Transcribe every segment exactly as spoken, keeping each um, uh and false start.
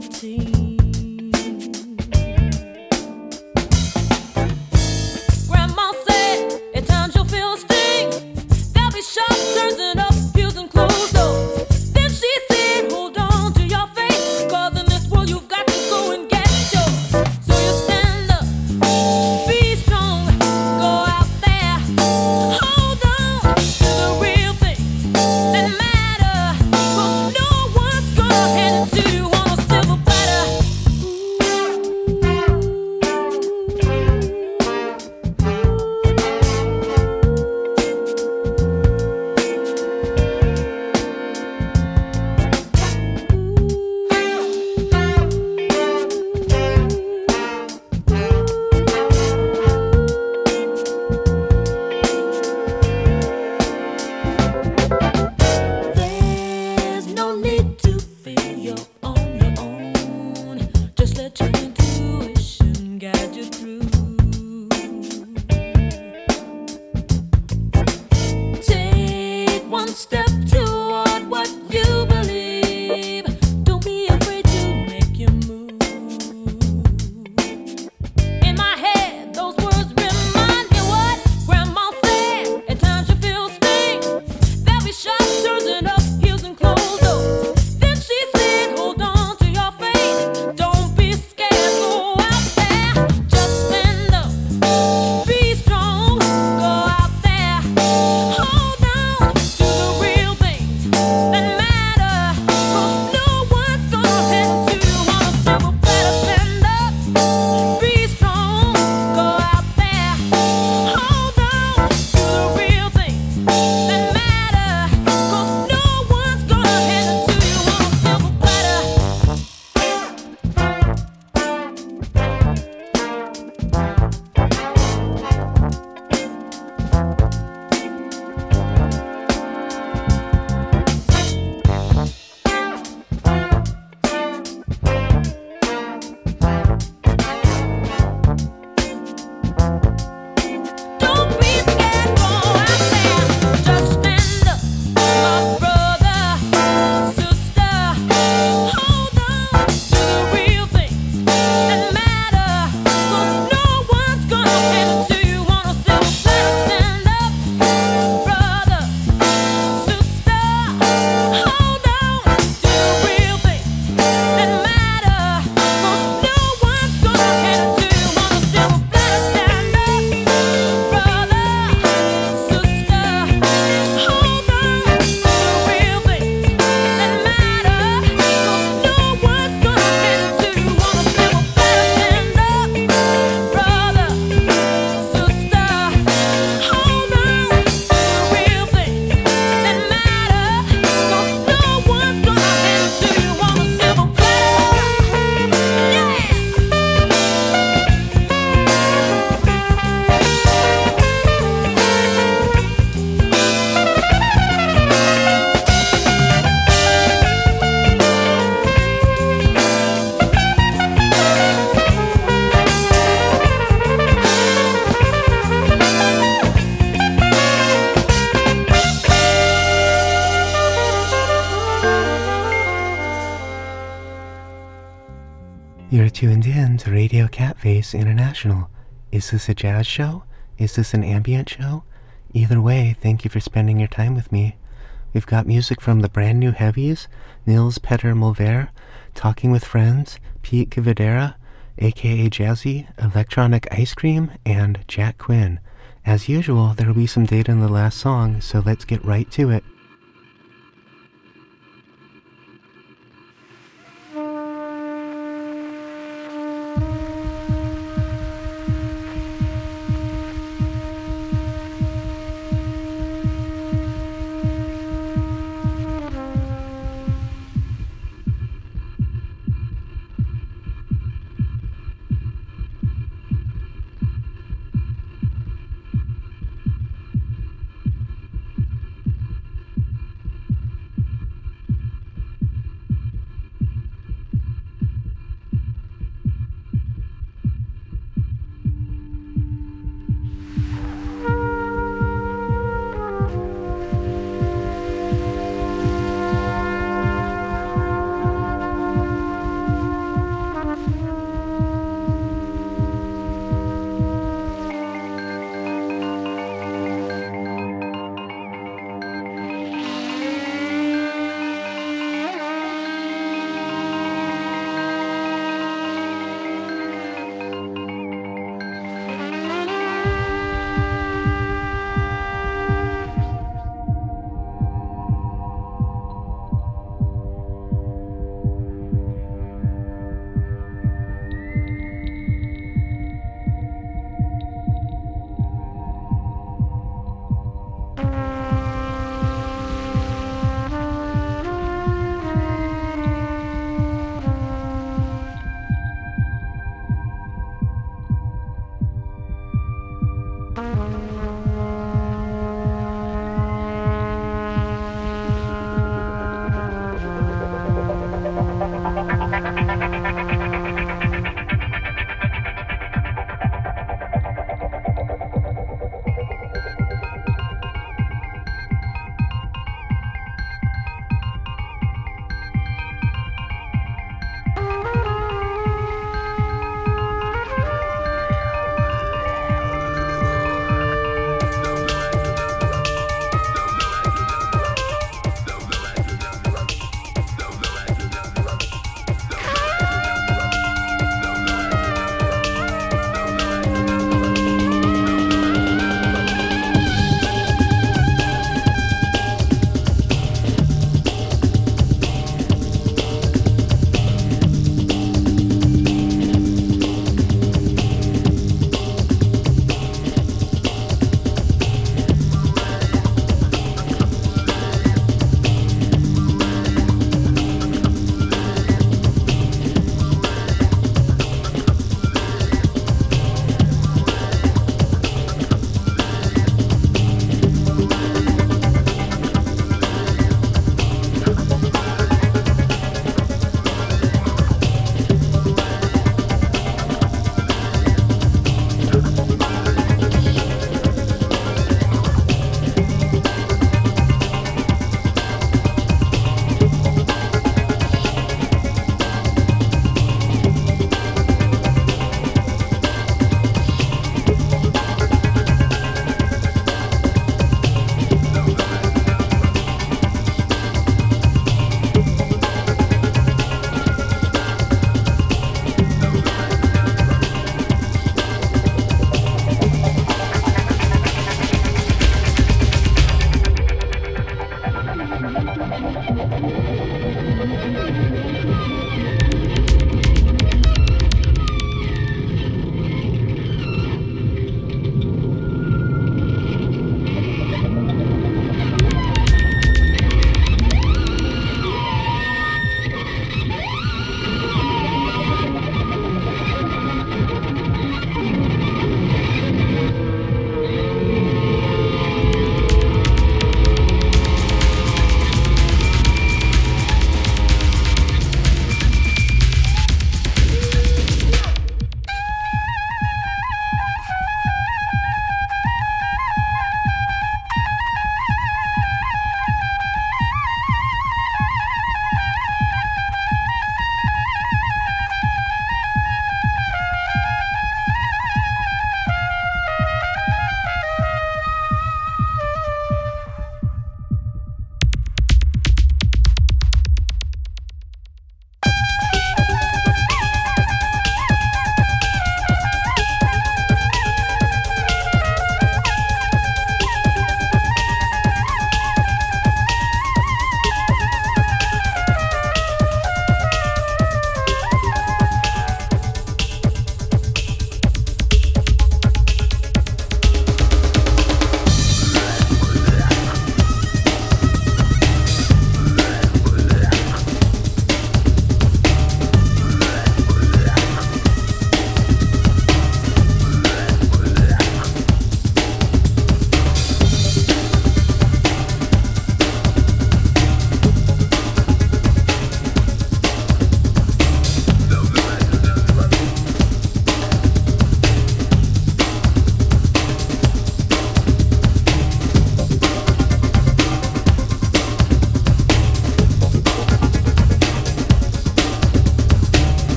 seventeen. Grandma said, at times you'll feel a sting. There'll be sharp turns and up pews and closed doors. Then she said, hold on to your faith, 'cause in this world you've got to go and get yours. So you stand up, be strong, go out there, hold on to the real things that matter, 'cause no one's gonna hand it to you on a silver platter. There's no need to feel you're on your own. Just let your intuition guide you through. Take one step toward what you believe. Don't be afraid to make your move. In my head, those words remind me what Grandma said. At times you feel a sting. There'll be sharp turns and up hills and closed doors. Then she said, hold on to your faith. Don't be scared, go out there. Just stand up, be strong, go out there. Hold on to the real things that matter, 'cause no one's gonna hand it to you on a silver platter. Stand up, be strong, go out there. Hold on to the real things that matter, 'cause no one's gonna hand it to you on a silver platter. Don't be scared, go out there. Just stand up, my brother, sister. Hold on to the real things that matter, 'cause no one's gonna hand it to you on a silver platter. Stand up, brother, sister. Hold on to the real things that matter, 'cause no one's gonna hand it to you on a silver platter. Stand up, brother, sister. Hold on to the real things that matter, 'cause no one's gonna hand it to you on a silver platter. Stand up, brother, sister. Hold on to the real things that matter, 'cause no one's gonna hand it to you on a silver platter. Yeah. You're tuned in to Radio Catface International. Is this a jazz show? Is this an ambient show? Either way, thank you for spending your time with me. We've got music from the brand new heavies, Nils Petter Mulver, Talking with Friends, Pete Kivadera, aka Jazzy, Electronic Ice Cream, and Jack Quinn. As usual, there will be some data in the last song, so let's get right to it. Come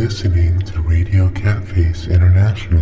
listening to Radio Catface International.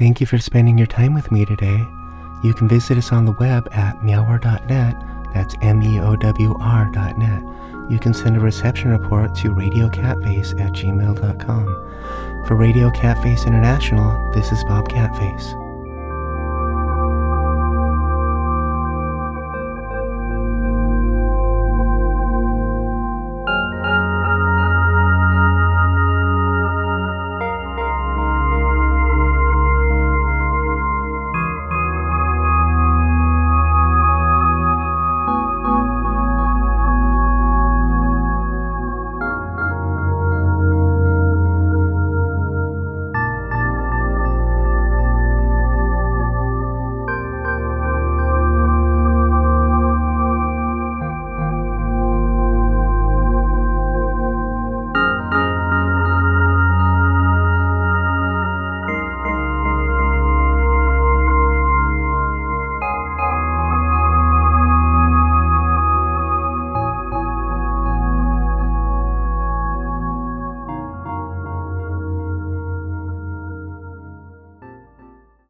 Thank you for spending your time with me today. You can visit us on the web at meowr dot net. That's M E O W R dot net. You can send a reception report to radio catface at gmail dot com. For Radio Catface International, this is Bob Catface.